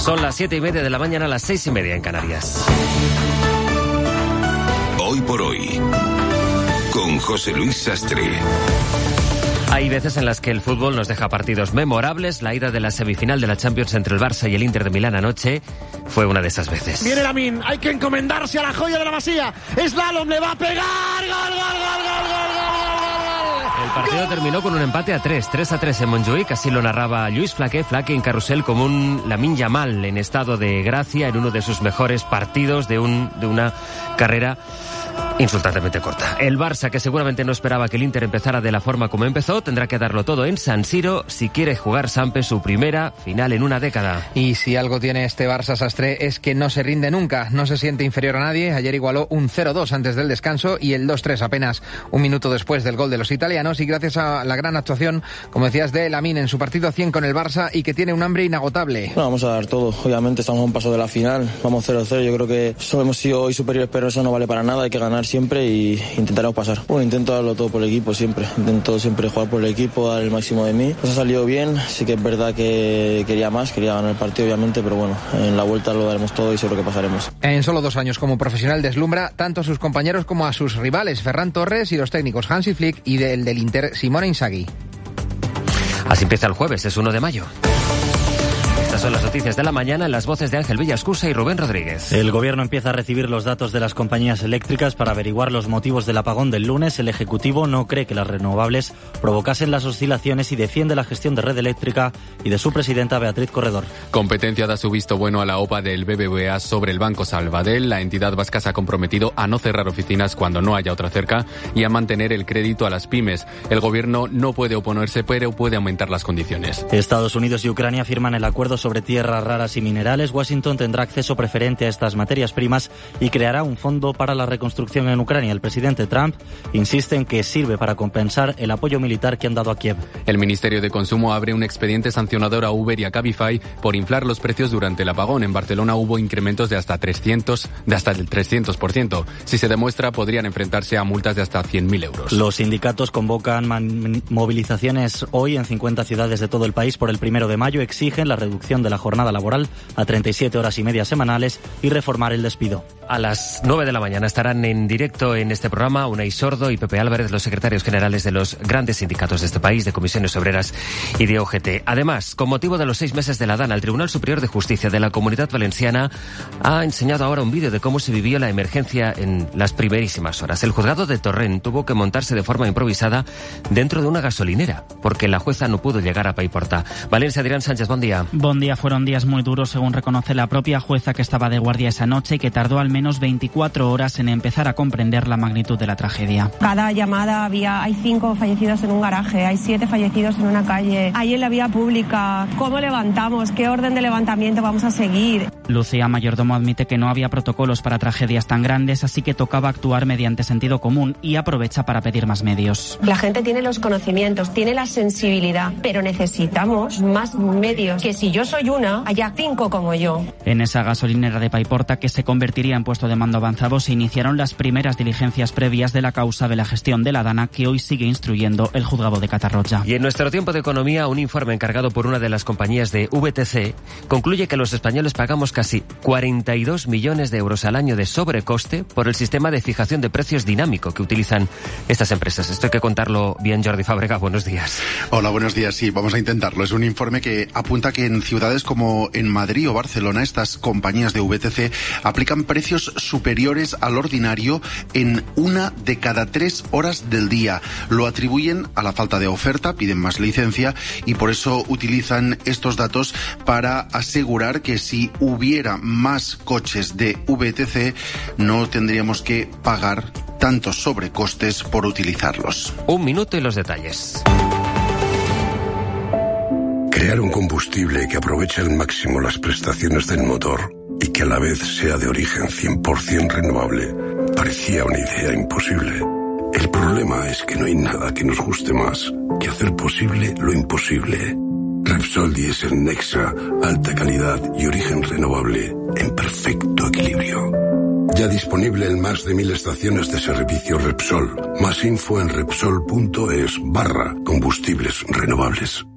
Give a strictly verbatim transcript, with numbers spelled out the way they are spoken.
Son las siete y media de la mañana, las seis y media en Canarias. Hoy por hoy, con José Luis Sastre. Hay veces en las que el fútbol nos deja partidos memorables. La ida de la semifinal de la Champions entre el Barça y el Inter de Milán anoche fue una de esas veces. Viene Lamine, hay que encomendarse a la joya de la Masía. Slalom, le va a pegar. ¡Gol, gol, gol, gol, gol, gol! El partido terminó con un empate a tres, tres a tres en Montjuïc. Así lo narraba Lluís Flaque, Flaque en carrusel, como un Lamine Yamal en estado de gracia en uno de sus mejores partidos de, un, de una carrera insultantemente corta. El Barça, que seguramente no esperaba que el Inter empezara de la forma como empezó, tendrá que darlo todo en San Siro si quiere jugar Sampe su primera final en una década. Y si algo tiene este Barça, Sastre, es que no se rinde nunca, no se siente inferior a nadie. Ayer igualó un cero dos antes del descanso y el dos tres apenas un minuto después del gol de los italianos, y gracias a la gran actuación, como decías, de Lamine en su partido cien con el Barça, y que tiene un hambre inagotable. No, vamos a dar todo, obviamente estamos a un paso de la final, vamos cero cero, yo creo que solo hemos sido hoy superiores, pero eso no vale para nada, hay que ganar siempre y intentaremos pasar. Bueno, intento darlo todo por el equipo siempre, intento siempre jugar por el equipo, dar el máximo de mí. Pues ha salido bien, sí que es verdad que quería más, quería ganar el partido obviamente, pero bueno, en la vuelta lo daremos todo y seguro que pasaremos. En solo dos años como profesional deslumbra tanto a sus compañeros como a sus rivales, Ferran Torres y los técnicos Hansi Flick y del, del Inter, Simone Inzaghi. Así empieza el jueves, es uno de mayo. Estas son las noticias de la mañana en las voces de Ángel Villascusa y Rubén Rodríguez. El gobierno empieza a recibir los datos de las compañías eléctricas para averiguar los motivos del apagón del lunes. El Ejecutivo no cree que las renovables provocasen las oscilaciones y defiende la gestión de Red Eléctrica y de su presidenta Beatriz Corredor. Competencia da su visto bueno a la O P A del B B V A sobre el Banco Sabadell. La entidad vasca se ha comprometido a no cerrar oficinas cuando no haya otra cerca y a mantener el crédito a las pymes. El gobierno no puede oponerse, pero puede aumentar las condiciones. Estados Unidos y Ucrania firman el acuerdo sobre tierras raras y minerales. Washington tendrá acceso preferente a estas materias primas y creará un fondo para la reconstrucción en Ucrania. El presidente Trump insiste en que sirve para compensar el apoyo militar que han dado a Kiev. El Ministerio de Consumo abre un expediente sancionador a Uber y a Cabify por inflar los precios durante el apagón. En Barcelona hubo incrementos de hasta trescientos, de hasta el trescientos por ciento. Si se demuestra, podrían enfrentarse a multas de hasta cien mil euros. Los sindicatos convocan man- movilizaciones hoy en cincuenta ciudades de todo el país por el primero de mayo. Exigen la reducción de la jornada laboral a treinta y siete horas y media semanales y reformar el despido. A las nueve de la mañana estarán en directo en este programa Unai Sordo y Pepe Álvarez, los secretarios generales de los grandes sindicatos de este país, de Comisiones Obreras y de O G T. Además, con motivo de los seis meses de la DANA, el Tribunal Superior de Justicia de la Comunidad Valenciana ha enseñado ahora un vídeo de cómo se vivió la emergencia en las primerísimas horas. El juzgado de Torrent tuvo que montarse de forma improvisada dentro de una gasolinera, porque la jueza no pudo llegar a Paiporta. Valencia, Adrián Sánchez, buen día. Buen día, fueron días muy duros, según reconoce la propia jueza que estaba de guardia esa noche y que tardó al menos veinticuatro horas en empezar a comprender la magnitud de la tragedia. Cada llamada había, hay cinco fallecidos en un garaje, hay siete fallecidos en una calle, hay en la vía pública. ¿Cómo levantamos? ¿Qué orden de levantamiento vamos a seguir? Lucía Mayordomo admite que no había protocolos para tragedias tan grandes, así que tocaba actuar mediante sentido común y aprovecha para pedir más medios. La gente tiene los conocimientos, tiene la sensibilidad, pero necesitamos más medios, que si yo soy una, haya cinco como yo. En esa gasolinera de Paiporta, que se convertiría en puesto de mando avanzado, se iniciaron las primeras diligencias previas de la causa de la gestión de la DANA, que hoy sigue instruyendo el juzgado de Catarroja. Y en nuestro tiempo de economía, un informe encargado por una de las compañías de V T C concluye que los españoles pagamos casi cuarenta y dos millones de euros al año de sobrecoste por el sistema de fijación de precios dinámico que utilizan estas empresas. Esto hay que contarlo bien, Jordi Fábrega. Buenos días. Hola, buenos días. Sí, vamos a intentarlo. Es un informe que apunta que en ciudades como en Madrid o Barcelona, estas compañías de V T C aplican precios superiores al ordinario en una de cada tres horas del día. Lo atribuyen a la falta de oferta, piden más licencia y por eso utilizan estos datos para asegurar que si hubiera más coches de V T C no tendríamos que pagar tantos sobrecostes por utilizarlos. Un minuto y los detalles. Crear un combustible que aproveche al máximo las prestaciones del motor y que a la vez sea de origen cien por ciento renovable parecía una idea imposible. El problema es que no hay nada que nos guste más que hacer posible lo imposible. Repsol Diesel Nexa, alta calidad y origen renovable en perfecto equilibrio. Ya disponible en más de mil estaciones de servicio Repsol. Más info en repsol punto es barra combustibles renovables.